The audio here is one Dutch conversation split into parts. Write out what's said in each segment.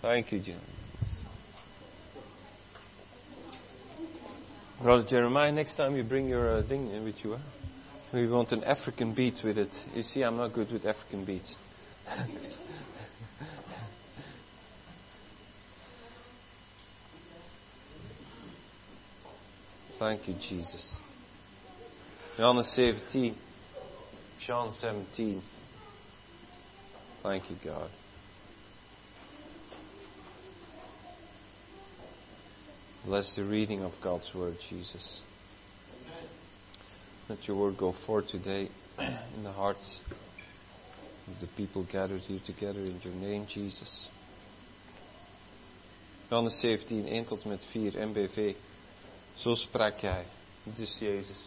Thank you, Jim. Brother Jeremiah, next time you bring your thing in with you. Huh? We want an African beat with it. You see, I'm not good with African beats. Thank you, Jesus. John 17. John 17. Thank you, God. Bless the reading of God's Word, Jesus. Let your Word go forth today in the hearts of the people gathered here together in your name, Jesus. Johannes 17, 1 tot en met 4, MBV. Zo sprak Hij. Dit is Jezus.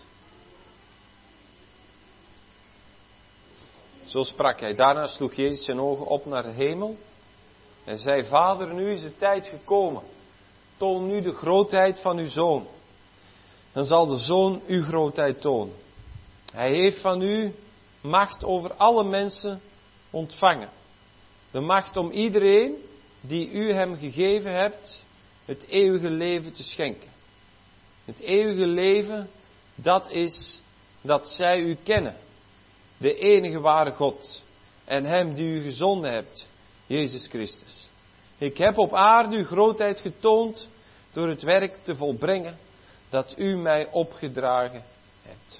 Zo sprak Hij. Daarna sloeg Jezus zijn ogen op naar de hemel en zei: Vader, nu is de tijd gekomen. Toon nu de grootheid van uw Zoon. Dan zal de Zoon uw grootheid tonen. Hij heeft van u macht over alle mensen ontvangen. De macht om iedereen die u hem gegeven hebt, het eeuwige leven te schenken. Het eeuwige leven, dat is dat zij u kennen. De enige ware God. En hem die u gezonden hebt, Jezus Christus. Ik heb op aarde uw grootheid getoond door het werk te volbrengen dat u mij opgedragen hebt.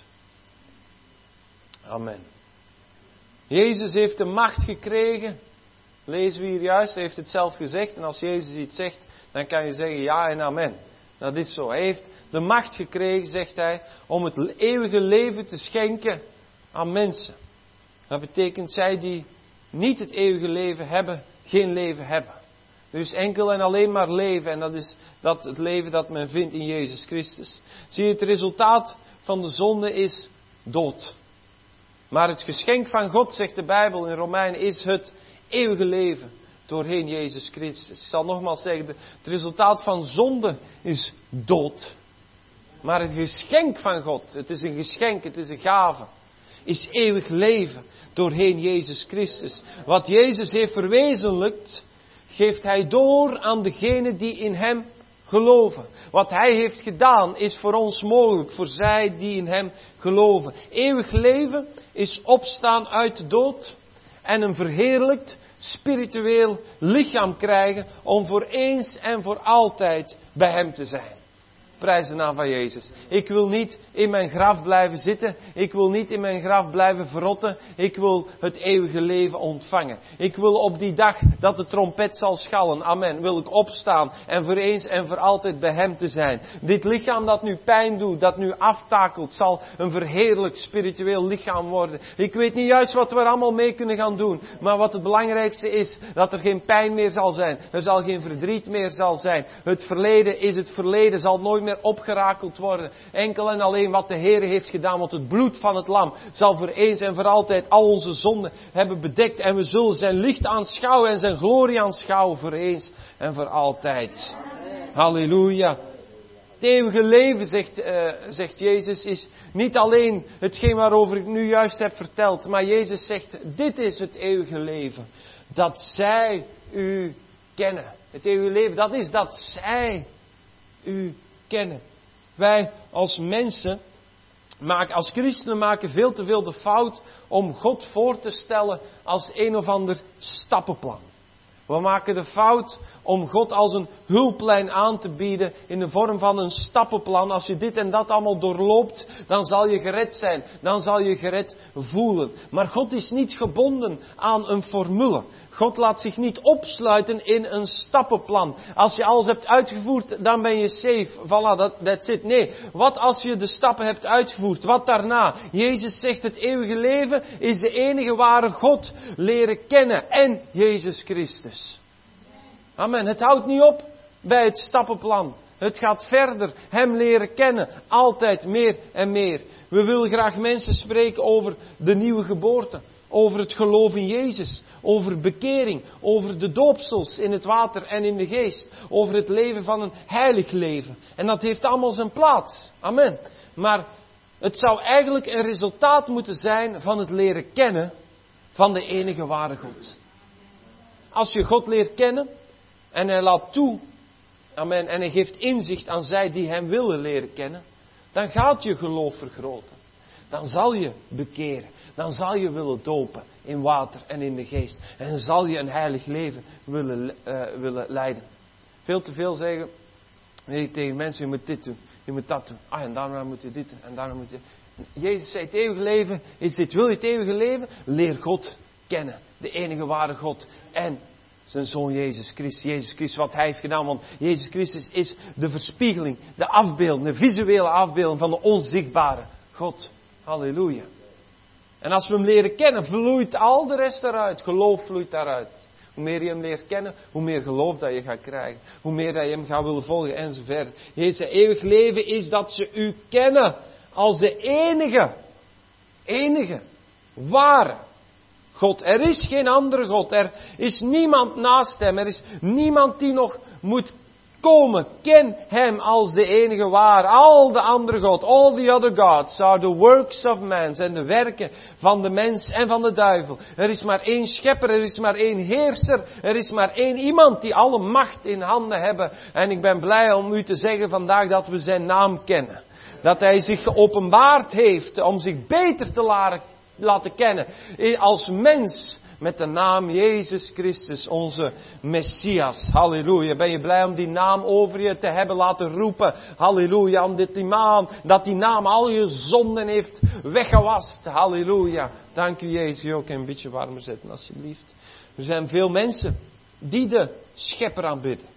Amen. Jezus heeft de macht gekregen. Lezen we hier juist, hij heeft het zelf gezegd. En als Jezus iets zegt, dan kan je zeggen ja en amen. Dat is zo. Hij heeft de macht gekregen, zegt hij, om het eeuwige leven te schenken aan mensen. Dat betekent zij die niet het eeuwige leven hebben, geen leven hebben. Er is enkel en alleen maar leven en dat is het leven dat men vindt in Jezus Christus. Zie je, het resultaat van de zonde is dood. Maar het geschenk van God, zegt de Bijbel in Romeinen, is het eeuwige leven doorheen Jezus Christus. Ik zal nogmaals zeggen, het resultaat van zonde is dood. Maar het geschenk van God, het is een geschenk, het is een gave, is eeuwig leven doorheen Jezus Christus. Wat Jezus heeft verwezenlijkt, geeft Hij door aan degenen die in Hem geloven. Wat Hij heeft gedaan is voor ons mogelijk, voor zij die in Hem geloven. Eeuwig leven is opstaan uit de dood en een verheerlijkt spiritueel lichaam krijgen om voor eens en voor altijd bij Hem te zijn. Prijs de naam van Jezus. Ik wil niet in mijn graf blijven zitten. Ik wil niet in mijn graf blijven verrotten. Ik wil het eeuwige leven ontvangen. Ik wil op die dag dat de trompet zal schallen, amen, wil ik opstaan en voor eens en voor altijd bij Hem te zijn. Dit lichaam dat nu pijn doet, dat nu aftakelt, zal een verheerlijk spiritueel lichaam worden. Ik weet niet juist wat we er allemaal mee kunnen gaan doen. Maar wat het belangrijkste is, dat er geen pijn meer zal zijn. Er zal geen verdriet meer zal zijn. Het verleden is het verleden, zal nooit meer opgerakeld worden. Enkel en alleen wat de Heer heeft gedaan, want het bloed van het lam zal voor eens en voor altijd al onze zonden hebben bedekt. En we zullen zijn licht aanschouwen en zijn glorie aanschouwen voor eens en voor altijd. Halleluja. Het eeuwige leven, zegt Jezus, is niet alleen hetgeen waarover ik nu juist heb verteld. Maar Jezus zegt, dit is het eeuwige leven. Dat zij u kennen. Het eeuwige leven, dat is dat zij u kennen. Wij als mensen, als christenen maken veel te veel de fout om God voor te stellen als een of ander stappenplan. We maken de fout om God als een hulplijn aan te bieden in de vorm van een stappenplan. Als je dit en dat allemaal doorloopt, dan zal je gered zijn. Dan zal je gered voelen. Maar God is niet gebonden aan een formule. God laat zich niet opsluiten in een stappenplan. Als je alles hebt uitgevoerd, dan ben je safe. Voilà, that's it. Nee, wat als je de stappen hebt uitgevoerd? Wat daarna? Jezus zegt, het eeuwige leven is de enige ware God leren kennen. En Jezus Christus. Amen. Het houdt niet op bij het stappenplan. Het gaat verder. Hem leren kennen. Altijd meer en meer. We willen graag mensen spreken over de nieuwe geboorte. Over het geloof in Jezus. Over bekering. Over de doopsels in het water en in de geest. Over het leven van een heilig leven. En dat heeft allemaal zijn plaats. Amen. Maar het zou eigenlijk een resultaat moeten zijn van het leren kennen van de enige ware God. Als je God leert kennen En hij laat toe. Amen. En hij geeft inzicht aan zij die hem willen leren kennen. Dan gaat je geloof vergroten. Dan zal je bekeren. Dan zal je willen dopen in water en in de geest. En dan zal je een heilig leven willen leiden. Veel te veel zeggen tegen mensen, je moet dit doen, je moet dat doen. En daarna moet je dit doen, en daarna moet je... Jezus zei, het eeuwige leven is dit. Wil je het eeuwige leven? Leer God kennen. De enige ware God. En zijn Zoon Jezus Christus. Jezus Christus, wat hij heeft gedaan. Want Jezus Christus is de verspiegeling, de afbeelding, de visuele afbeelding van de onzichtbare God. Halleluja. En als we hem leren kennen, vloeit al de rest daaruit. Geloof vloeit daaruit. Hoe meer je hem leert kennen, hoe meer geloof dat je gaat krijgen. Hoe meer dat je hem gaat willen volgen enzovoort. Jezus zei, eeuwig leven is dat ze u kennen als de enige, ware God. Er is geen andere God. Er is niemand naast hem. Er is niemand die nog moet komen. Ken hem als de enige ware. Al de andere God, all the other gods are the works of man. Zijn de werken van de mens en van de duivel. Er is maar één schepper, er is maar één heerser. Er is maar één iemand die alle macht in handen hebben. En ik ben blij om u te zeggen vandaag dat we zijn naam kennen. Dat hij zich geopenbaard heeft om zich beter te laten kennen. Als mens met de naam Jezus Christus, onze Messias. Halleluja. Ben je blij om die naam over je te hebben laten roepen? Halleluja. Dat die naam al je zonden heeft weggewast. Halleluja. Dank u Jezus. Je ook een beetje warmer zetten alsjeblieft. Er zijn veel mensen die de schepper aanbidden.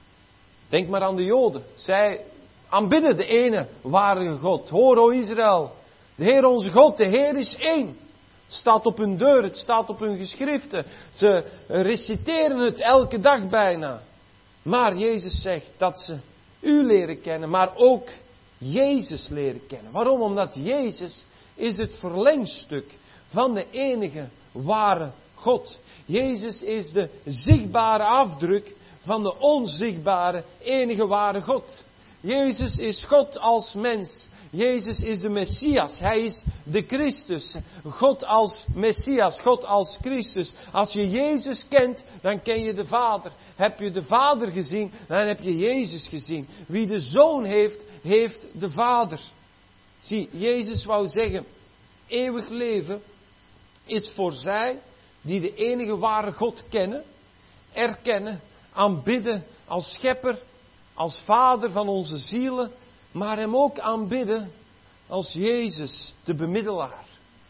Denk maar aan de Joden. Zij aanbidden de ene ware God. Hoor, o Israël. De Heer onze God, de Heer is één. Het staat op hun deur, het staat op hun geschriften. Ze reciteren het elke dag bijna. Maar Jezus zegt dat ze u leren kennen, maar ook Jezus leren kennen. Waarom? Omdat Jezus is het verlengstuk van de enige ware God. Jezus is de zichtbare afdruk van de onzichtbare enige ware God. Jezus is God als mens. Jezus is de Messias. Hij is de Christus. God als Messias. God als Christus. Als je Jezus kent, dan ken je de Vader. Heb je de Vader gezien, dan heb je Jezus gezien. Wie de Zoon heeft, heeft de Vader. Zie, Jezus wou zeggen, eeuwig leven is voor zij die de enige ware God kennen, erkennen, aanbidden als schepper, als Vader van onze zielen, maar hem ook aanbidden als Jezus, de bemiddelaar,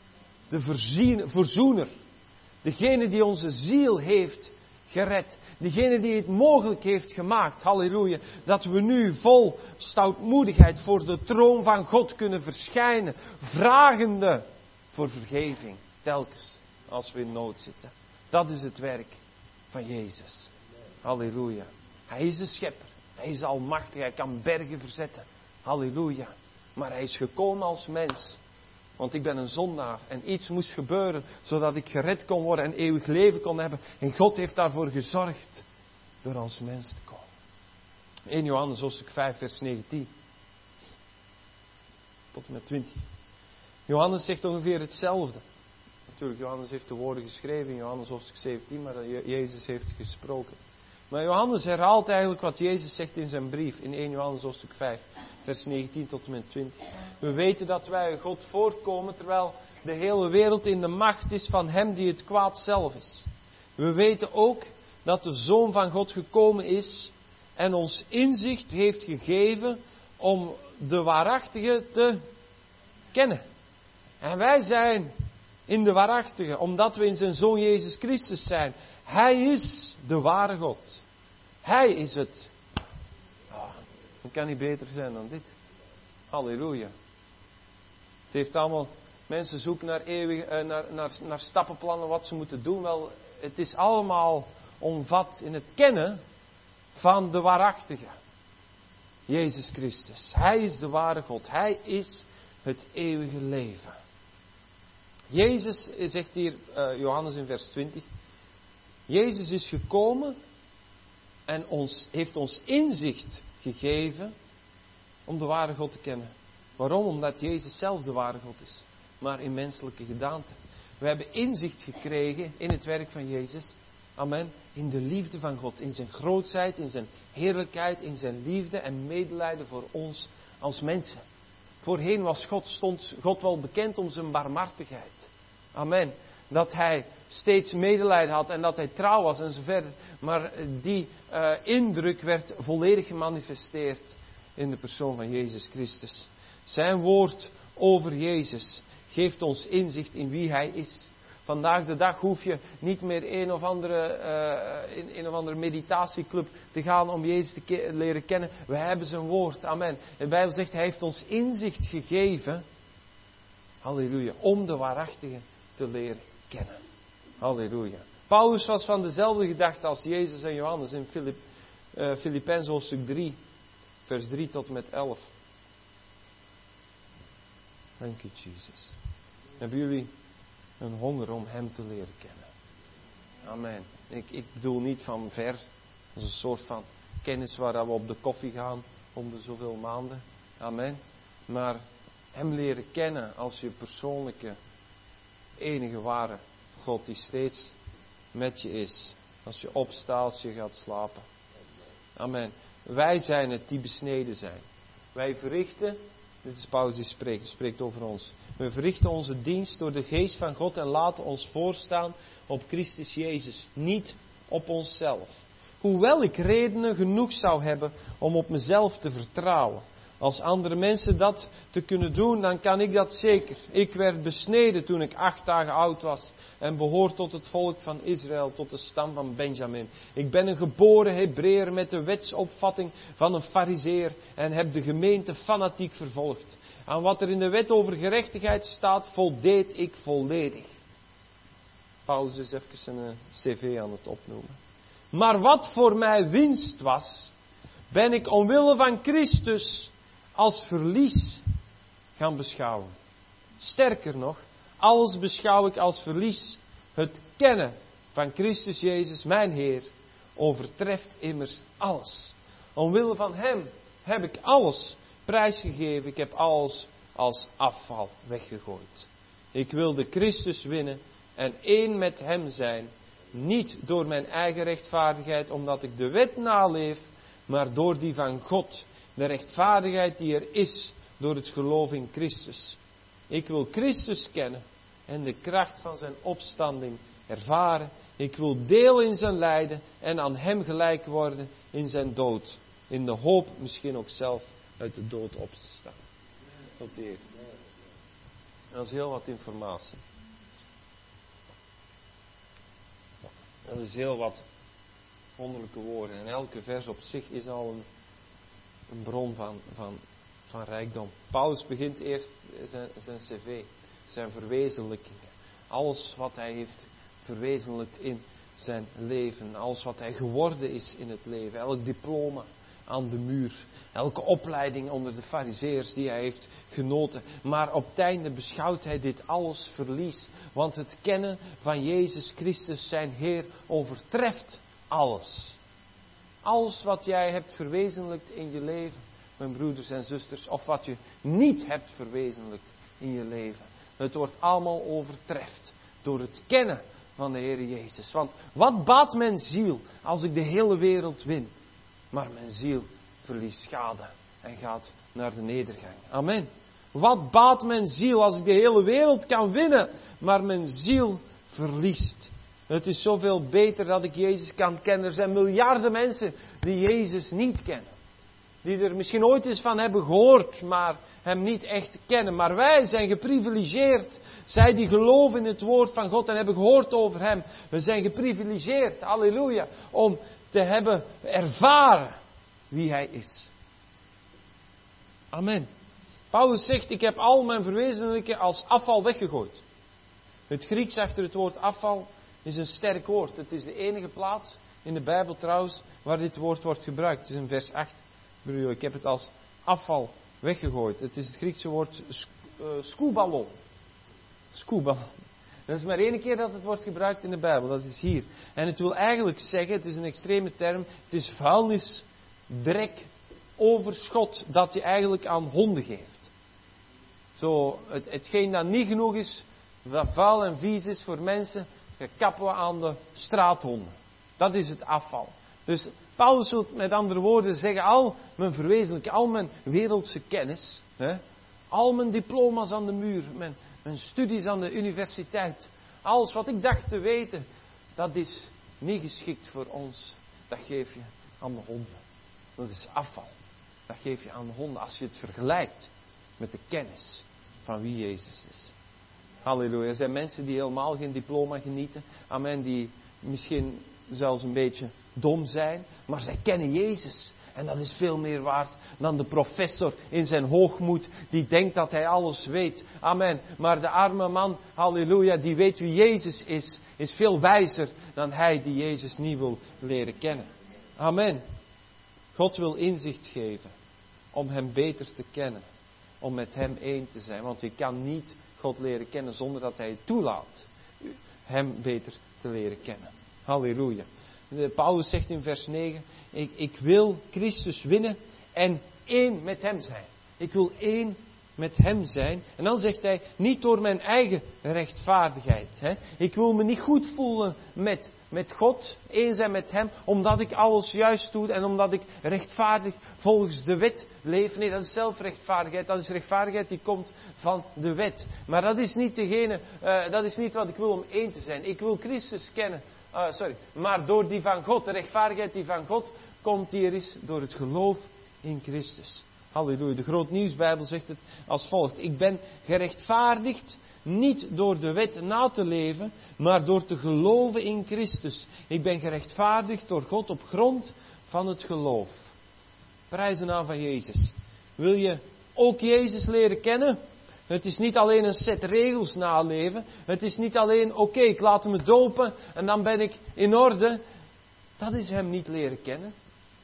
de verzoener, degene die onze ziel heeft gered, degene die het mogelijk heeft gemaakt, halleluja, dat we nu vol stoutmoedigheid voor de troon van God kunnen verschijnen, vragende voor vergeving, telkens als we in nood zitten. Dat is het werk van Jezus. Halleluja. Hij is de schepper. Hij is almachtig. Hij kan bergen verzetten. Halleluja. Maar hij is gekomen als mens. Want ik ben een zondaar. En iets moest gebeuren. Zodat ik gered kon worden en eeuwig leven kon hebben. En God heeft daarvoor gezorgd. Door als mens te komen. 1 Johannes hoofdstuk 5 vers 19. Tot en met 20. Johannes zegt ongeveer hetzelfde. Natuurlijk, Johannes heeft de woorden geschreven in Johannes hoofdstuk 17. Maar Jezus heeft gesproken. Maar Johannes herhaalt eigenlijk wat Jezus zegt in zijn brief. In 1 Johannes hoofdstuk 5. Vers 19 tot en met 20. We weten dat wij God voorkomen terwijl de hele wereld in de macht is van hem die het kwaad zelf is. We weten ook dat de Zoon van God gekomen is en ons inzicht heeft gegeven om de waarachtige te kennen. En wij zijn in de waarachtige, omdat we in zijn Zoon Jezus Christus zijn. Hij is de ware God. Hij is het. Het kan niet beter zijn dan dit. Halleluja. Het heeft allemaal, mensen zoeken naar stappenplannen wat ze moeten doen. Wel, het is allemaal omvat in het kennen van de waarachtige. Jezus Christus. Hij is de ware God. Hij is het eeuwige leven. Jezus, zegt hier Johannes in vers 20. Jezus is gekomen en heeft ons inzicht gegeven om de ware God te kennen. Waarom? Omdat Jezus zelf de ware God is, maar in menselijke gedaante. We hebben inzicht gekregen in het werk van Jezus Amen. In de liefde van God. In zijn grootheid, in zijn heerlijkheid, in zijn liefde en medelijden voor ons als mensen. Voorheen stond God wel bekend om zijn barmhartigheid. Amen. Dat hij steeds medelijden had en dat hij trouw was en zo verder. Maar die indruk werd volledig gemanifesteerd in de persoon van Jezus Christus. Zijn woord over Jezus geeft ons inzicht in wie hij is. Vandaag de dag hoef je niet meer een of andere meditatieclub te gaan om Jezus te leren kennen. We hebben zijn woord. Amen. De Bijbel zegt, hij heeft ons inzicht gegeven. Halleluja. Om de waarachtige te leren kennen. Halleluja. Paulus was van dezelfde gedachte als Jezus en Johannes in Filippenzen hoofdstuk 3. Vers 3 tot en met 11. Dank u, Jesus. Hebben jullie een honger om hem te leren kennen? Amen. Ik bedoel niet van ver. Dat is een soort van kennis waar we op de koffie gaan om de zoveel maanden. Amen. Maar hem leren kennen als je persoonlijke, enige ware God die steeds met je is. Als je opstaat, als je gaat slapen. Amen. Wij zijn het die besneden zijn. Wij verrichten, dit is Paulus die spreekt over ons. We verrichten onze dienst door de geest van God en laten ons voorstaan op Christus Jezus. Niet op onszelf. Hoewel ik redenen genoeg zou hebben om op mezelf te vertrouwen. Als andere mensen dat te kunnen doen, dan kan ik dat zeker. Ik werd besneden toen ik 8 dagen oud was en behoor tot het volk van Israël, tot de stam van Benjamin. Ik ben een geboren Hebreeër met de wetsopvatting van een Farizeer en heb de gemeente fanatiek vervolgd. Aan wat er in de wet over gerechtigheid staat, voldeed ik volledig. Paulus is even een cv aan het opnoemen. Maar wat voor mij winst was, ben ik omwille van Christus als verlies gaan beschouwen. Sterker nog, alles beschouw ik als verlies. Het kennen van Christus Jezus, mijn Heer, overtreft immers alles. Omwille van Hem heb ik alles prijsgegeven. Ik heb alles als afval weggegooid. Ik wilde Christus winnen en één met Hem zijn. Niet door mijn eigen rechtvaardigheid, omdat ik de wet naleef, maar door die van God. De rechtvaardigheid die er is door het geloof in Christus. Ik wil Christus kennen en de kracht van zijn opstanding ervaren. Ik wil deel in zijn lijden en aan hem gelijk worden in zijn dood. In de hoop misschien ook zelf uit de dood op te staan. Tot eer. Dat is heel wat informatie. Dat is heel wat wonderlijke woorden. En elke vers op zich is al een bron van rijkdom. Paulus begint eerst zijn cv, zijn verwezenlijkingen. Alles wat hij heeft verwezenlijkt in zijn leven. Alles wat hij geworden is in het leven. Elk diploma aan de muur. Elke opleiding onder de farizeërs die hij heeft genoten. Maar op het einde beschouwt hij dit alles verlies. Want het kennen van Jezus Christus zijn Heer overtreft alles. Alles wat jij hebt verwezenlijkt in je leven, mijn broeders en zusters, of wat je niet hebt verwezenlijkt in je leven. Het wordt allemaal overtreft door het kennen van de Heer Jezus. Want wat baat mijn ziel als ik de hele wereld win, maar mijn ziel verliest schade en gaat naar de nedergang. Amen. Wat baat mijn ziel als ik de hele wereld kan winnen, maar mijn ziel verliest. Het is zoveel beter dat ik Jezus kan kennen. Er zijn miljarden mensen die Jezus niet kennen. Die er misschien ooit eens van hebben gehoord, maar hem niet echt kennen. Maar wij zijn geprivilegeerd. Zij die geloven in het woord van God en hebben gehoord over hem. We zijn geprivilegeerd, halleluja, om te hebben ervaren wie hij is. Amen. Paulus zegt, ik heb al mijn verwezenlijken als afval weggegooid. Het Grieks achter het woord afval is een sterk woord. Het is de enige plaats in de Bijbel trouwens waar dit woord wordt gebruikt. Het is in vers 8. Ik heb het als afval weggegooid. Het is het Griekse woord skoubalon. Skoubalon. Dat is maar één keer dat het wordt gebruikt in de Bijbel. Dat is hier. En het wil eigenlijk zeggen, het is een extreme term, het is vuilnis, drek, overschot dat je eigenlijk aan honden geeft. Zo, hetgeen dat niet genoeg is, wat vuil en vies is voor mensen, dat kappen we aan de straathonden. Dat is het afval. Dus Paulus wil met andere woorden zeggen, al mijn verwezenlijken, al mijn wereldse kennis, al mijn diploma's aan de muur, mijn studies aan de universiteit, alles wat ik dacht te weten, dat is niet geschikt voor ons. Dat geef je aan de honden. Dat is afval. Dat geef je aan de honden als je het vergelijkt met de kennis van wie Jezus is. Halleluja. Er zijn mensen die helemaal geen diploma genieten. Amen. Die misschien zelfs een beetje dom zijn. Maar zij kennen Jezus. En dat is veel meer waard dan de professor in zijn hoogmoed. Die denkt dat hij alles weet. Amen. Maar de arme man, halleluja, die weet wie Jezus is veel wijzer dan hij die Jezus niet wil leren kennen. Amen. God wil inzicht geven om hem beter te kennen. Om met hem één te zijn. Want je kan niet God leren kennen zonder dat hij het toelaat. Hem beter te leren kennen. Halleluja. Paulus zegt in vers 9. Ik wil Christus winnen en één met hem zijn. Ik wil één met hem zijn. En dan zegt hij, niet door mijn eigen rechtvaardigheid. Hè. Ik wil me niet goed voelen met God, één zijn met hem, omdat ik alles juist doe en omdat ik rechtvaardig volgens de wet leef. Nee, dat is zelfrechtvaardigheid. Dat is rechtvaardigheid die komt van de wet. Maar dat is niet dat is niet wat ik wil om één te zijn. Ik wil Christus kennen. Maar door die van God, de rechtvaardigheid die van God komt, die er is door het geloof in Christus. Halleluja. De Groot Nieuwsbijbel zegt het als volgt. Ik ben gerechtvaardigd niet door de wet na te leven, maar door te geloven in Christus. Ik ben gerechtvaardigd door God op grond van het geloof. Prijs de naam van Jezus. Wil je ook Jezus leren kennen? Het is niet alleen een set regels naleven. Het is niet alleen, oké, ik laat me dopen en dan ben ik in orde. Dat is hem niet leren kennen.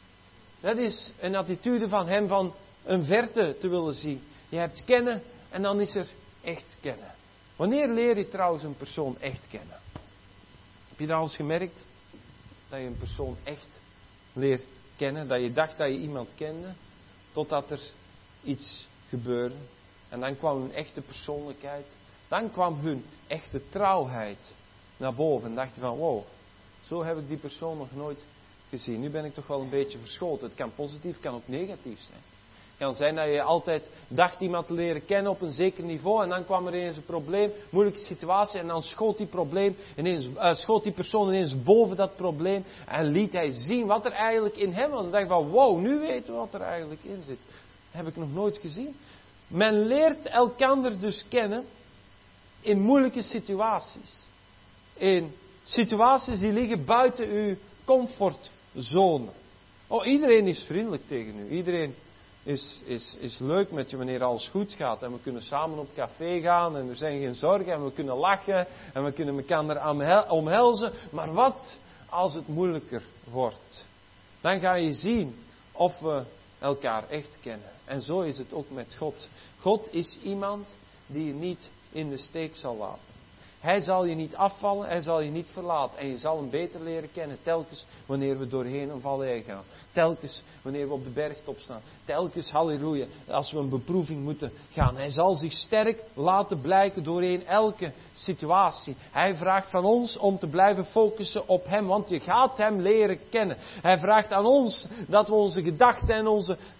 Dat is een attitude van hem van een verte te willen zien. Je hebt kennen en dan is er echt kennen. Wanneer leer je trouwens een persoon echt kennen? Heb je dat al eens gemerkt? Dat je een persoon echt leert kennen. Dat je dacht dat je iemand kende. Totdat er iets gebeurde. En dan kwam hun echte persoonlijkheid. Dan kwam hun echte trouwheid naar boven. En dacht je van, wow, zo heb ik die persoon nog nooit gezien. Nu ben ik toch wel een beetje verschoten. Het kan positief, kan ook negatief zijn. Het kan zijn dat je altijd dacht iemand te leren kennen op een zeker niveau. En dan kwam er ineens een probleem, moeilijke situatie. En dan schoot die persoon ineens boven dat probleem. En liet hij zien wat er eigenlijk in hem was. En dacht van, wow, nu weten we wat er eigenlijk in zit. Dat heb ik nog nooit gezien. Men leert elkander dus kennen in moeilijke situaties. In situaties die liggen buiten uw comfortzone. Oh, iedereen is vriendelijk tegen u. Iedereen is leuk met je wanneer alles goed gaat. En we kunnen samen op café gaan en er zijn geen zorgen en we kunnen lachen en we kunnen elkaar omhelzen. Maar wat als het moeilijker wordt? Dan ga je zien of we elkaar echt kennen. En zo is het ook met God. God is iemand die je niet in de steek zal laten. Hij zal je niet afvallen, hij zal je niet verlaten. En je zal hem beter leren kennen telkens wanneer we doorheen een vallei gaan. Telkens wanneer we op de bergtop staan. Telkens, halleluja, als we een beproeving moeten gaan. Hij zal zich sterk laten blijken doorheen elke situatie. Hij vraagt van ons om te blijven focussen op hem, want je gaat hem leren kennen. Hij vraagt aan ons dat we onze gedachten en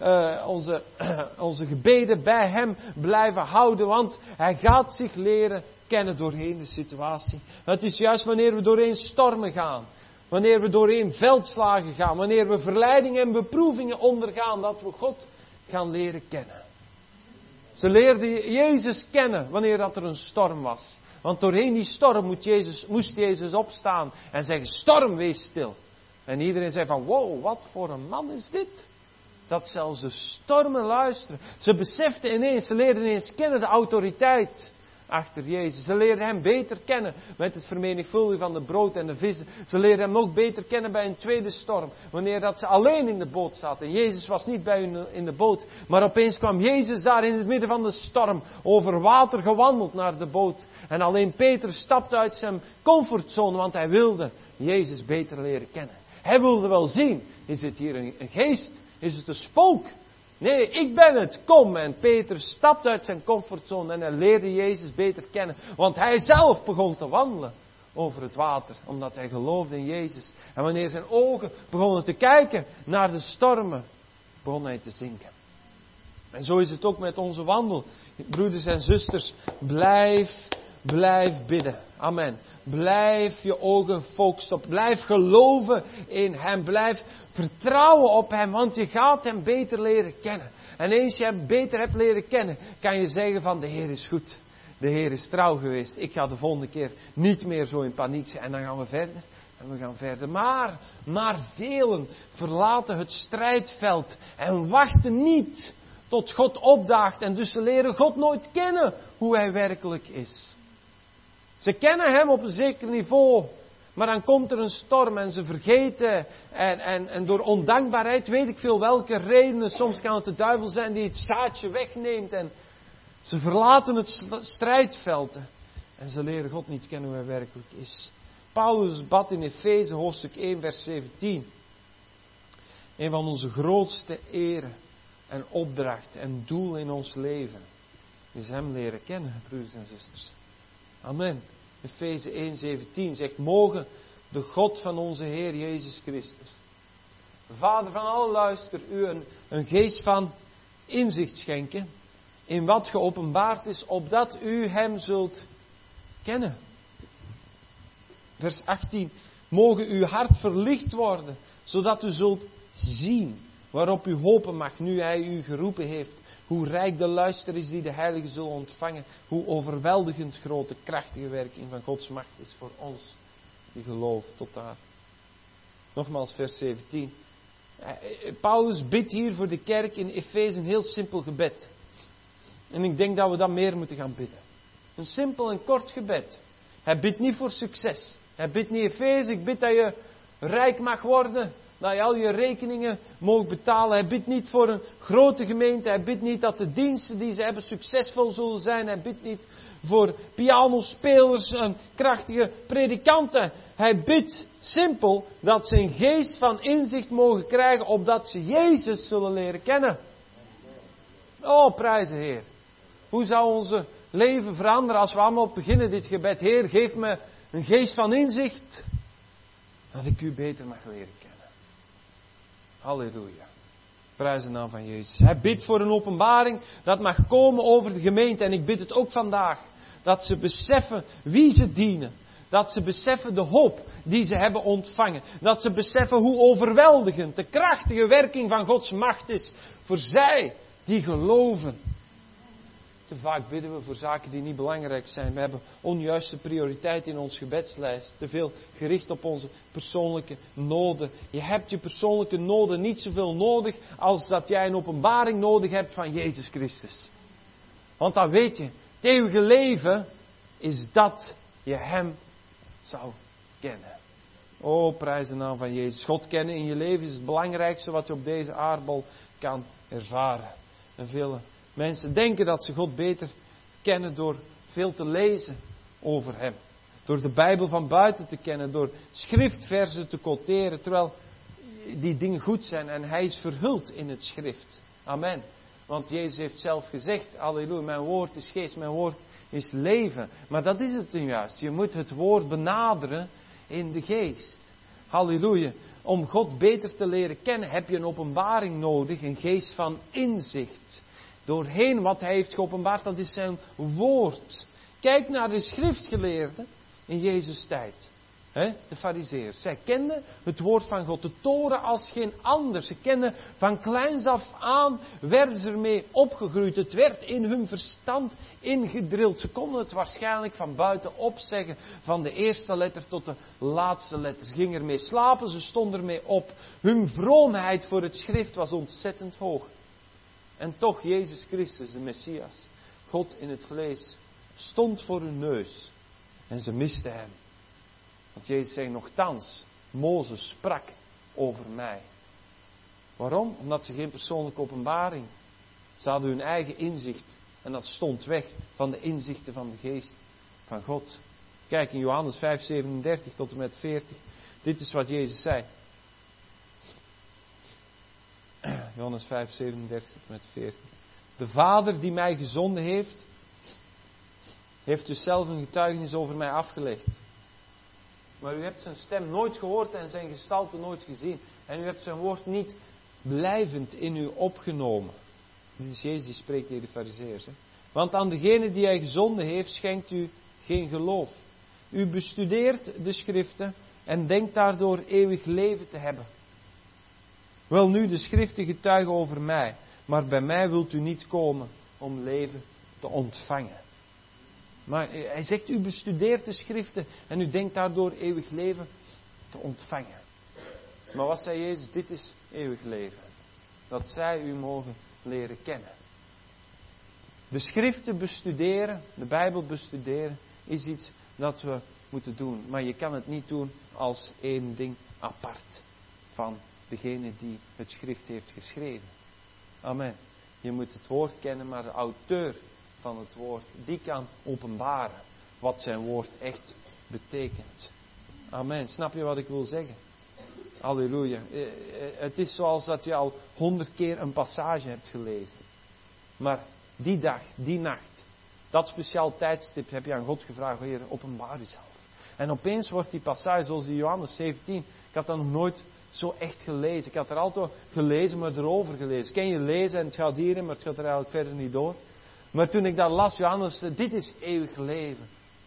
onze gebeden bij hem blijven houden, want hij gaat zich leren kennen doorheen de situatie. Het is juist wanneer we doorheen stormen gaan. Wanneer we doorheen veldslagen gaan. Wanneer we verleidingen en beproevingen ondergaan. Dat we God gaan leren kennen. Ze leerden Jezus kennen wanneer dat er een storm was. Want doorheen die storm moest Jezus opstaan. En zeggen, storm, wees stil. En iedereen zei van, wow, wat voor een man is dit? Dat zelfs de stormen luisteren. Ze beseften ineens, ze leerden ineens kennen de autoriteit achter Jezus. Ze leerden hem beter kennen met het vermenigvuldigen van de brood en de vissen. Ze leerden hem nog beter kennen bij een tweede storm. Wanneer dat ze alleen in de boot zaten. En Jezus was niet bij hun in de boot. Maar opeens kwam Jezus daar in het midden van de storm. Over water gewandeld naar de boot. En alleen Peter stapte uit zijn comfortzone. Want hij wilde Jezus beter leren kennen. Hij wilde wel zien. Is het hier een geest? Is het een spook? Nee, ik ben het, kom. En Peter stapte uit zijn comfortzone en hij leerde Jezus beter kennen. Want hij zelf begon te wandelen over het water. Omdat hij geloofde in Jezus. En wanneer zijn ogen begonnen te kijken naar de stormen, begon hij te zinken. En zo is het ook met onze wandel. Broeders en zusters, blijf bidden. Amen. Blijf je ogen gefocust op. Blijf geloven in Hem. Blijf vertrouwen op Hem. Want je gaat Hem beter leren kennen. En eens je Hem beter hebt leren kennen, kan je zeggen van de Heer is goed. De Heer is trouw geweest. Ik ga de volgende keer niet meer zo in paniek zijn. En dan gaan we verder. En we gaan verder. Maar velen verlaten het strijdveld. En wachten niet tot God opdaagt. En dus ze leren God nooit kennen hoe Hij werkelijk is. Ze kennen Hem op een zeker niveau. Maar dan komt er een storm en ze vergeten. En door ondankbaarheid weet ik veel welke redenen. Soms kan het de duivel zijn die het zaadje wegneemt. En ze verlaten het strijdveld. En ze leren God niet kennen hoe Hij werkelijk is. Paulus bad in Efeze hoofdstuk 1 vers 17. Een van onze grootste eren en opdracht en doel in ons leven is Hem leren kennen, broeders en zusters. Amen. Efeze 1:17 zegt, mogen de God van onze Heer Jezus Christus, Vader van alle luister, u een geest van inzicht schenken in wat geopenbaard is, opdat u Hem zult kennen. Vers 18, mogen uw hart verlicht worden, zodat u zult zien waarop u hopen mag, nu Hij u geroepen heeft. Hoe rijk de luister is die de heiligen zullen ontvangen. Hoe overweldigend grote, krachtige werking van Gods macht is voor ons die geloven tot daar. Nogmaals vers 17. Paulus bidt hier voor de kerk in Efeze een heel simpel gebed. En ik denk dat we dat meer moeten gaan bidden. Een simpel en kort gebed. Hij bidt niet voor succes. Hij bidt niet Efeze, ik bid dat je rijk mag worden. Dat je al je rekeningen mag betalen. Hij bidt niet voor een grote gemeente. Hij bidt niet dat de diensten die ze hebben succesvol zullen zijn. Hij bidt niet voor pianospelers en krachtige predikanten. Hij bidt simpel dat ze een geest van inzicht mogen krijgen, opdat ze Jezus zullen leren kennen. Oh, prijs de Heer. Hoe zou onze leven veranderen als we allemaal beginnen dit gebed. Heer, geef me een geest van inzicht, dat ik u beter mag leren kennen. Halleluja. Prijs de naam van Jezus. Hij bidt voor een openbaring dat mag komen over de gemeente. En ik bid het ook vandaag. Dat ze beseffen wie ze dienen. Dat ze beseffen de hoop die ze hebben ontvangen. Dat ze beseffen hoe overweldigend de krachtige werking van Gods macht is. Voor zij die geloven. Te vaak bidden we voor zaken die niet belangrijk zijn. We hebben onjuiste prioriteiten in ons gebedslijst. Te veel gericht op onze persoonlijke noden. Je hebt je persoonlijke noden niet zoveel nodig als dat jij een openbaring nodig hebt van Jezus Christus. Want dan weet je, het eeuwige leven is dat je Hem zou kennen. O, prijs de naam van Jezus. God kennen in je leven is het belangrijkste wat je op deze aardbol kan ervaren. En vele mensen denken dat ze God beter kennen door veel te lezen over Hem. Door de Bijbel van buiten te kennen, door schriftversen te quoteren, terwijl die dingen goed zijn en Hij is verhuld in het schrift. Amen. Want Jezus heeft zelf gezegd, halleluja, mijn woord is geest, mijn woord is leven. Maar dat is het juist. Je moet het woord benaderen in de geest. Halleluja. Om God beter te leren kennen heb je een openbaring nodig, een geest van inzicht. Doorheen wat Hij heeft geopenbaard, dat is zijn woord. Kijk naar de schriftgeleerden in Jezus' tijd. De farizeeërs. Zij kenden het woord van God, de Toren als geen ander. Ze kenden van kleins af aan, werden ze ermee opgegroeid. Het werd in hun verstand ingedrild. Ze konden het waarschijnlijk van buiten opzeggen, van de eerste letter tot de laatste letter. Ze gingen ermee slapen, ze stonden ermee op. Hun vroomheid voor het schrift was ontzettend hoog. En toch, Jezus Christus, de Messias, God in het vlees, stond voor hun neus. En ze misten Hem. Want Jezus zei, nochtans, Mozes sprak over mij. Waarom? Omdat ze geen persoonlijke openbaring. Ze hadden hun eigen inzicht. En dat stond weg van de inzichten van de geest van God. Kijk in Johannes 5:37 tot en met 40. Dit is wat Jezus zei. Johannes 5:37 tot en met 40. De Vader die mij gezonden heeft, heeft dus zelf een getuigenis over mij afgelegd. Maar u hebt zijn stem nooit gehoord en zijn gestalte nooit gezien. En u hebt zijn woord niet blijvend in u opgenomen. Dit is Jezus die spreekt tegen de Farizeeërs. Want aan degene die hij gezonden heeft, schenkt u geen geloof. U bestudeert de schriften en denkt daardoor eeuwig leven te hebben. Welnu, de schriften getuigen over mij, maar bij mij wilt u niet komen om leven te ontvangen. Maar hij zegt, u bestudeert de schriften en u denkt daardoor eeuwig leven te ontvangen. Maar wat zei Jezus? Dit is eeuwig leven. Dat zij u mogen leren kennen. De schriften bestuderen, de Bijbel bestuderen, is iets dat we moeten doen. Maar je kan het niet doen als één ding apart van degene die het schrift heeft geschreven. Amen. Je moet het woord kennen, maar de auteur van het woord, die kan openbaren wat zijn woord echt betekent. Amen. Snap je wat ik wil zeggen? Halleluja. Het is zoals dat je al 100 keer een passage hebt gelezen. Maar die dag, die nacht, dat speciaal tijdstip heb je aan God gevraagd, Heer, openbaar uzelf. En opeens wordt die passage, zoals die Johannes 17, ik had dat nog nooit zo echt gelezen. Ik had er altijd gelezen, maar erover gelezen. Ken je lezen en het gaat hierin, maar het gaat er eigenlijk verder niet door. Maar toen ik dat las, Johannes, dit is eeuwig leven.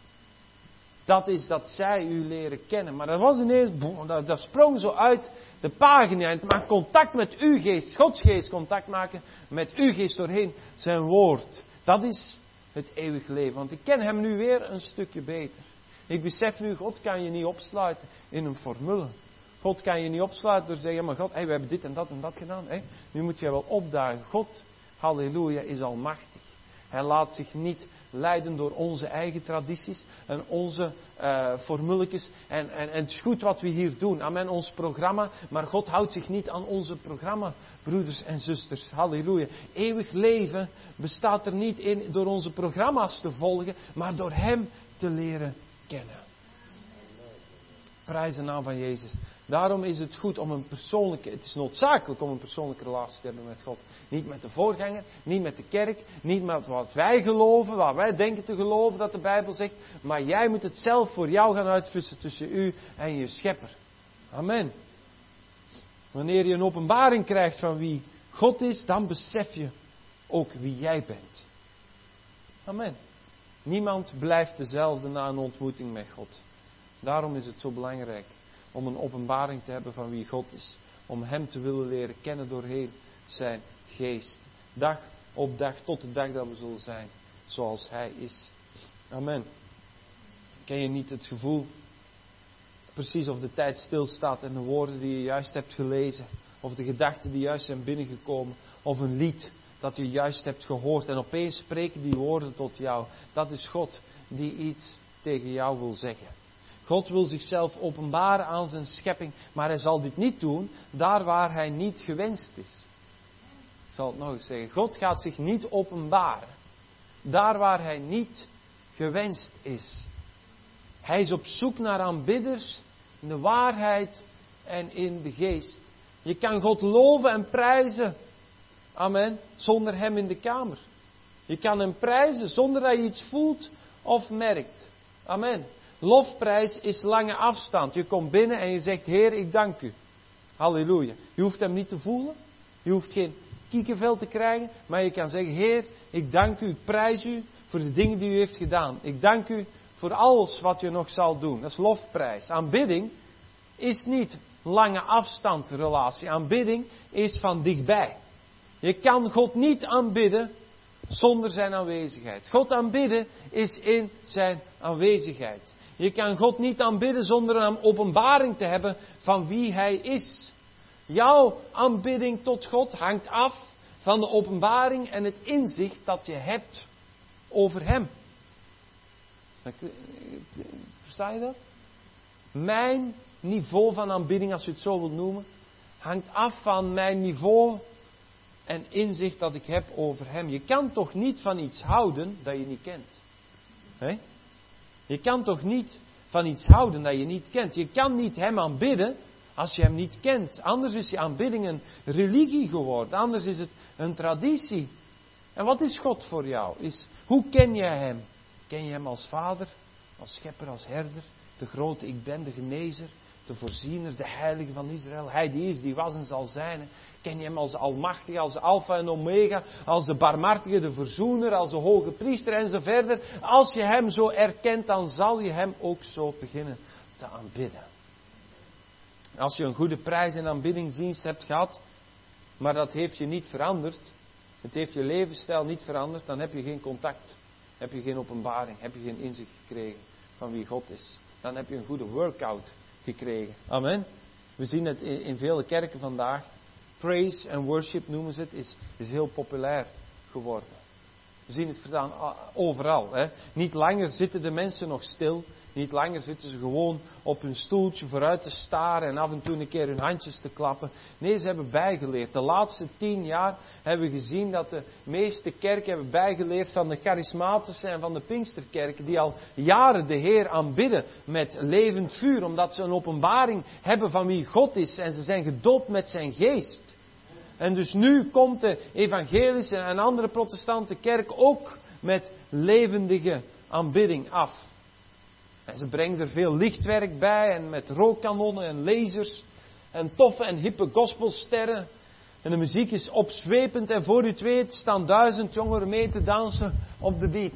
Dat is dat zij u leren kennen. Maar dat was ineens, dat sprong zo uit de pagina. En het maakt contact met uw geest, Gods geest contact maken met uw geest doorheen zijn woord. Dat is het eeuwig leven. Want ik ken hem nu weer een stukje beter. Ik besef nu, God kan je niet opsluiten in een formule. God kan je niet opsluiten door te zeggen, maar God, we hebben dit en dat gedaan. Nu moet je wel opdagen. God, halleluja, is almachtig. Hij laat zich niet leiden door onze eigen tradities en onze formuletjes. En het is goed wat we hier doen. Amen, ons programma. Maar God houdt zich niet aan onze programma, broeders en zusters. Halleluja. Eeuwig leven bestaat er niet in door onze programma's te volgen, maar door Hem te leren kennen. Prijs de naam van Jezus. Daarom is het goed om het is noodzakelijk om een persoonlijke relatie te hebben met God. Niet met de voorganger, niet met de kerk, niet met wat wij geloven, wat wij denken te geloven dat de Bijbel zegt. Maar jij moet het zelf voor jou gaan uitvissen tussen u en je schepper. Amen. Wanneer je een openbaring krijgt van wie God is, dan besef je ook wie jij bent. Amen. Niemand blijft dezelfde na een ontmoeting met God. Daarom is het zo belangrijk om een openbaring te hebben van wie God is. Om Hem te willen leren kennen doorheen zijn geest. Dag op dag tot de dag dat we zullen zijn zoals Hij is. Amen. Ken je niet het gevoel precies of de tijd stilstaat en de woorden die je juist hebt gelezen. Of de gedachten die juist zijn binnengekomen. Of een lied dat je juist hebt gehoord. En opeens spreken die woorden tot jou. Dat is God die iets tegen jou wil zeggen. God wil zichzelf openbaren aan zijn schepping, maar Hij zal dit niet doen daar waar Hij niet gewenst is. Ik zal het nog eens zeggen. God gaat zich niet openbaren daar waar Hij niet gewenst is. Hij is op zoek naar aanbidders in de waarheid en in de geest. Je kan God loven en prijzen, amen, zonder Hem in de kamer. Je kan Hem prijzen zonder dat je iets voelt of merkt. Amen. Lofprijs is lange afstand. Je komt binnen en je zegt, Heer, ik dank u. Halleluja. Je hoeft Hem niet te voelen. Je hoeft geen kiekenvel te krijgen. Maar je kan zeggen, Heer, ik dank u, ik prijs u voor de dingen die u heeft gedaan. Ik dank u voor alles wat u nog zal doen. Dat is lofprijs. Aanbidding is niet lange afstand relatie. Aanbidding is van dichtbij. Je kan God niet aanbidden zonder zijn aanwezigheid. God aanbidden is in zijn aanwezigheid. Je kan God niet aanbidden zonder een openbaring te hebben van wie Hij is. Jouw aanbidding tot God hangt af van de openbaring en het inzicht dat je hebt over Hem. Versta je dat? Mijn niveau van aanbidding, als je het zo wilt noemen, hangt af van mijn niveau en inzicht dat ik heb over Hem. Je kan toch niet van iets houden dat je niet kent? He? Je kan toch niet van iets houden dat je niet kent? Je kan niet Hem aanbidden als je Hem niet kent. Anders is je aanbidding een religie geworden. Anders is het een traditie. En wat is God voor jou? Hoe ken jij Hem? Ken je Hem als Vader, als Schepper, als Herder? De grote ik ben, de genezer, de voorziener, de heilige van Israël. Hij die is, die was en zal zijn. Ken je hem als de almachtige, als de alfa en omega, als de barmhartige, de verzoener, als de hoge priester en zo verder. Als je hem zo erkent, dan zal je hem ook zo beginnen te aanbidden. Als je een goede prijs- en aanbiddingsdienst hebt gehad, maar dat heeft je niet veranderd, het heeft je levensstijl niet veranderd, dan heb je geen contact, heb je geen openbaring, heb je geen inzicht gekregen van wie God is. Dan heb je een goede workout gekregen. Amen. We zien het in vele kerken vandaag. Praise and worship noemen ze het, is heel populair geworden. We zien het verdaan overal. Hè. Niet langer zitten de mensen nog stil. Niet langer zitten ze gewoon op hun stoeltje vooruit te staren en af en toe een keer hun handjes te klappen. Nee, ze hebben bijgeleerd. De laatste 10 jaar hebben we gezien dat de meeste kerken hebben bijgeleerd van de charismatische en van de Pinksterkerken. Die al jaren de Heer aanbidden met levend vuur. Omdat ze een openbaring hebben van wie God is. En ze zijn gedoopt met zijn geest. En dus nu komt de evangelische en andere protestante kerk ook met levendige aanbidding af. En ze brengen er veel lichtwerk bij en met rookkanonnen en lasers en toffe en hippe gospelsterren. En de muziek is opzwepend en voor u het weet staan 1000 jongeren mee te dansen op de beat.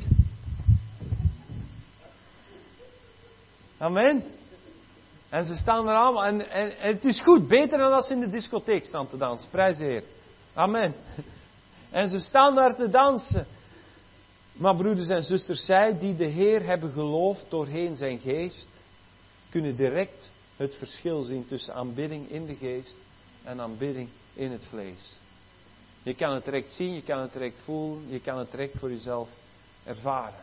Amen. En ze staan er allemaal. En het is goed, beter dan als ze in de discotheek staan te dansen. Prijs de Heer. Amen. En ze staan daar te dansen. Maar broeders en zusters, zij die de Heer hebben geloofd doorheen zijn geest, kunnen direct het verschil zien tussen aanbidding in de geest en aanbidding in het vlees. Je kan het direct zien, je kan het direct voelen, je kan het direct voor jezelf ervaren.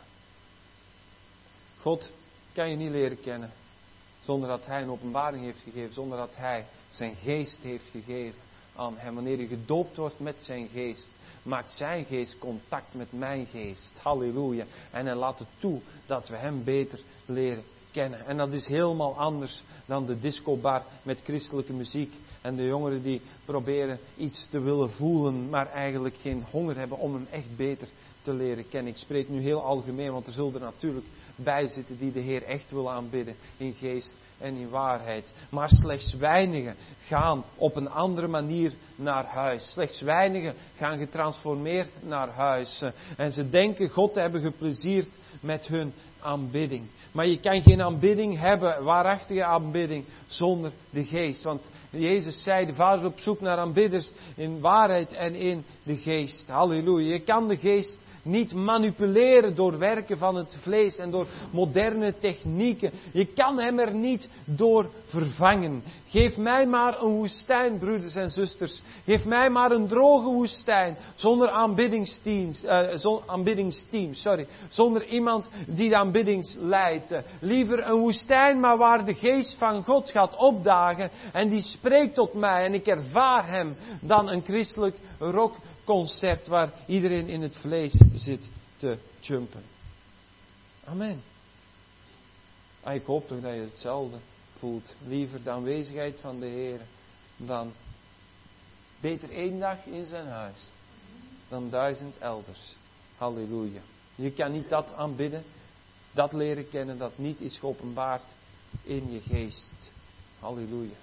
God kan je niet leren kennen zonder dat Hij een openbaring heeft gegeven, zonder dat Hij zijn geest heeft gegeven aan hem. Wanneer je gedoopt wordt met zijn geest, maakt zijn geest contact met mijn geest. Halleluja. En hij laat het toe dat we hem beter leren kennen. En dat is helemaal anders dan de discobar met christelijke muziek. En de jongeren die proberen iets te willen voelen, maar eigenlijk geen honger hebben om hem echt beter te leren kennen. Ik spreek nu heel algemeen, want er zullen er natuurlijk bij zitten die de Heer echt willen aanbidden in geest en in waarheid. Maar slechts weinigen gaan op een andere manier naar huis. Slechts weinigen gaan getransformeerd naar huis. En ze denken God te hebben geplezierd met hun aanbidding. Maar je kan geen aanbidding hebben, waarachtige aanbidding, zonder de geest. Want Jezus zei, de Vader is op zoek naar aanbidders in waarheid en in de geest. Halleluja. Je kan de geest niet manipuleren door werken van het vlees en door moderne technieken. Je kan hem er niet door vervangen. Geef mij maar een woestijn, broeders en zusters. Geef mij maar een droge woestijn. Zonder aanbiddingsteam. Zonder iemand die de aanbidding leidt. Liever een woestijn, maar waar de geest van God gaat opdagen. En die spreekt tot mij en ik ervaar hem. Dan een christelijk rockconcert waar iedereen in het vlees zit te jumpen. Amen. Ik hoop toch dat je hetzelfde voelt. Liever de aanwezigheid van de Heer dan beter 1 dag in zijn huis dan 1000 elders. Halleluja. Je kan niet dat aanbidden, dat leren kennen, dat niet is geopenbaard in je geest. Halleluja.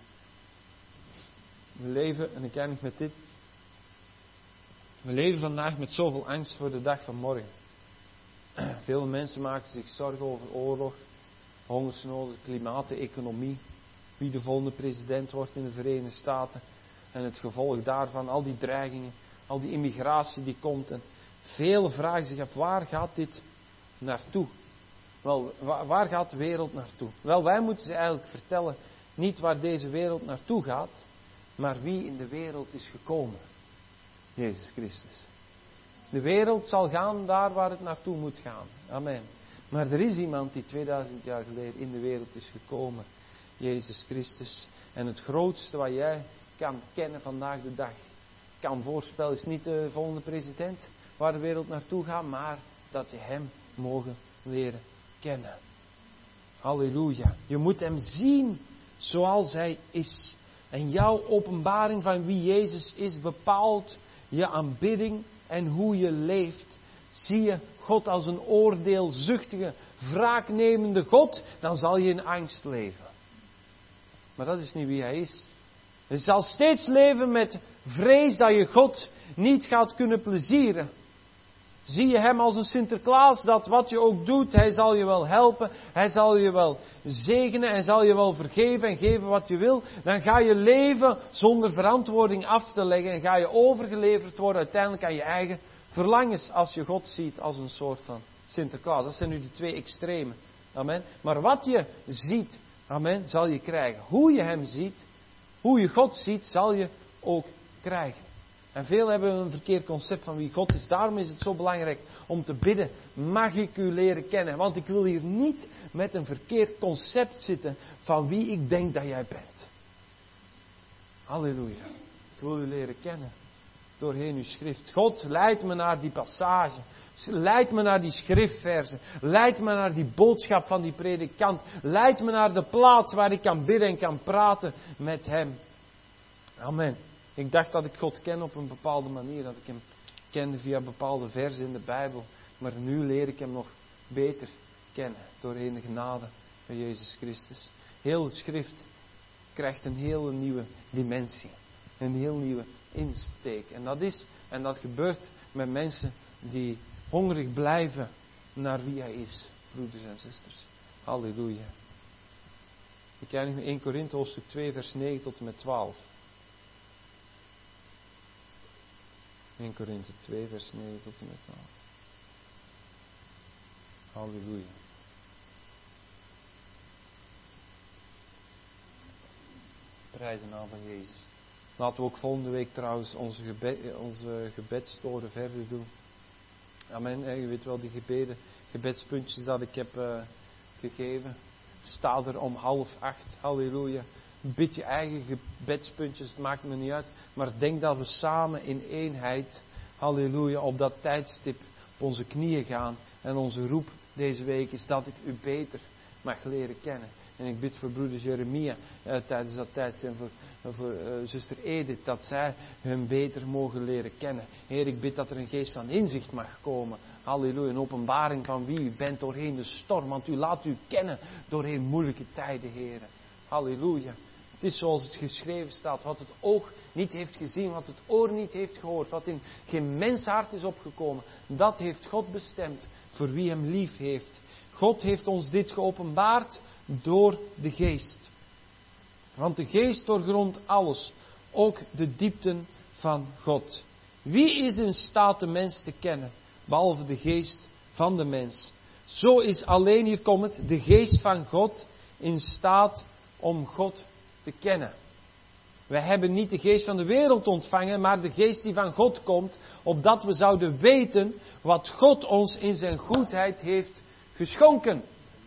We leven, en ik eindig met dit. We leven vandaag met zoveel angst voor de dag van morgen. Veel mensen maken zich zorgen over oorlog, hongersnood, klimaat, de economie. Wie de volgende president wordt in de Verenigde Staten. En het gevolg daarvan, al die dreigingen, al die immigratie die komt. En velen vragen zich af, waar gaat dit naartoe? Wel, waar gaat de wereld naartoe? Wel, wij moeten ze eigenlijk vertellen, niet waar deze wereld naartoe gaat, maar wie in de wereld is gekomen. Jezus Christus. De wereld zal gaan daar waar het naartoe moet gaan. Amen. Maar er is iemand die 2000 jaar geleden in de wereld is gekomen. Jezus Christus. En het grootste wat jij kan kennen vandaag de dag, kan voorspellen, is niet de volgende president waar de wereld naartoe gaat, maar dat je hem mogen leren kennen. Halleluja. Je moet hem zien zoals hij is. En jouw openbaring van wie Jezus is bepaalt je aanbidding en hoe je leeft zie je God als een oordeelzuchtige, wraaknemende God, dan zal je in angst leven. Maar dat is niet wie hij is. Je zal steeds leven met vrees dat je God niet gaat kunnen plezieren. Zie je hem als een Sinterklaas, dat wat je ook doet, hij zal je wel helpen, hij zal je wel zegenen, hij zal je wel vergeven en geven wat je wil. Dan ga je leven zonder verantwoording af te leggen en ga je overgeleverd worden uiteindelijk aan je eigen verlangens als je God ziet als een soort van Sinterklaas. Dat zijn nu de twee extremen. Amen. Maar wat je ziet, amen, zal je krijgen. Hoe je hem ziet, hoe je God ziet, zal je ook krijgen. En veel hebben een verkeerd concept van wie God is. Daarom is het zo belangrijk om te bidden. Mag ik u leren kennen? Want ik wil hier niet met een verkeerd concept zitten van wie ik denk dat jij bent. Halleluja. Ik wil u leren kennen. Doorheen uw schrift. God, leid me naar die passage. Leid me naar die schriftversen. Leid me naar die boodschap van die predikant. Leid me naar de plaats waar ik kan bidden en kan praten met hem. Amen. Ik dacht dat ik God ken op een bepaalde manier. Dat ik hem kende via bepaalde versen in de Bijbel. Maar nu leer ik hem nog beter kennen. Doorheen de genade van Jezus Christus. Heel de schrift krijgt een hele nieuwe dimensie. Een heel nieuwe insteek. En dat gebeurt met mensen die hongerig blijven naar wie hij is. Broeders en zusters. Halleluja. Ik eindig met 1 Korinthe hoofdstuk 2 vers 9 tot en met 12. 1 Korinthe 2 vers 9 tot en met 12. Halleluja. Prijs de naam van Jezus. Laten we ook volgende week trouwens onze gebedstoren verder doen. Amen. Je weet wel die gebedspuntjes dat ik heb gegeven. Sta er om 7:30. Halleluja. Bid je eigen gebedspuntjes, het maakt me niet uit. Maar denk dat we samen in eenheid, halleluja, op dat tijdstip op onze knieën gaan. En onze roep deze week is dat ik u beter mag leren kennen. En ik bid voor broeder Jeremia tijdens dat tijdstip en voor zuster Edith, dat zij hem beter mogen leren kennen. Heer, ik bid dat er een geest van inzicht mag komen. Halleluja, een openbaring van wie u bent doorheen de storm. Want u laat u kennen doorheen moeilijke tijden, Heer. Halleluja. Het is zoals het geschreven staat. Wat het oog niet heeft gezien, wat het oor niet heeft gehoord, wat in geen menshart is opgekomen. Dat heeft God bestemd voor wie hem lief heeft. God heeft ons dit geopenbaard door de geest. Want de geest doorgrondt alles, ook de diepten van God. Wie is in staat de mens te kennen, behalve de geest van de mens? Zo is alleen, hier komt het, de geest van God in staat om God te kennen. Wij hebben niet de geest van de wereld ontvangen, maar de geest die van God komt, opdat we zouden weten wat God ons in zijn goedheid heeft geschonken.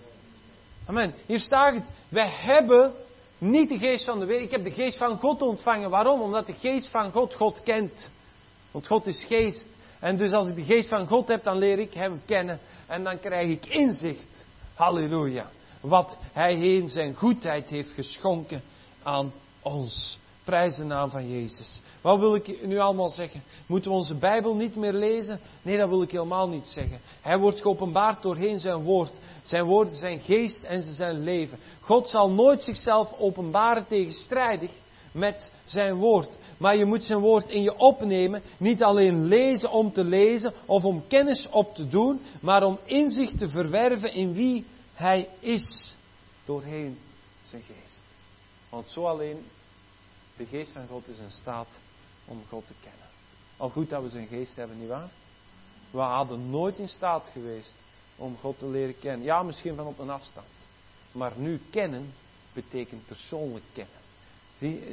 Amen. Hier staat het, wij hebben niet de geest van de wereld. Ik heb de geest van God ontvangen. Waarom? Omdat de geest van God kent. Want God is geest. En dus als ik de geest van God heb, dan leer ik hem kennen. En dan krijg ik inzicht. Halleluja. Wat hij in zijn goedheid heeft geschonken aan ons. Prijs de naam van Jezus. Wat wil ik nu allemaal zeggen? Moeten we onze Bijbel niet meer lezen? Nee, dat wil ik helemaal niet zeggen. Hij wordt geopenbaard doorheen zijn woord. Zijn woorden zijn geest en ze zijn leven. God zal nooit zichzelf openbaren tegenstrijdig met zijn woord. Maar je moet zijn woord in je opnemen. Niet alleen lezen om te lezen of om kennis op te doen. Maar om inzicht te verwerven in wie hij is. Doorheen zijn geest. Want zo alleen de geest van God is in staat om God te kennen. Al goed dat we zijn geest hebben, nietwaar? We hadden nooit in staat geweest om God te leren kennen. Ja, misschien van op een afstand. Maar nu kennen betekent persoonlijk kennen.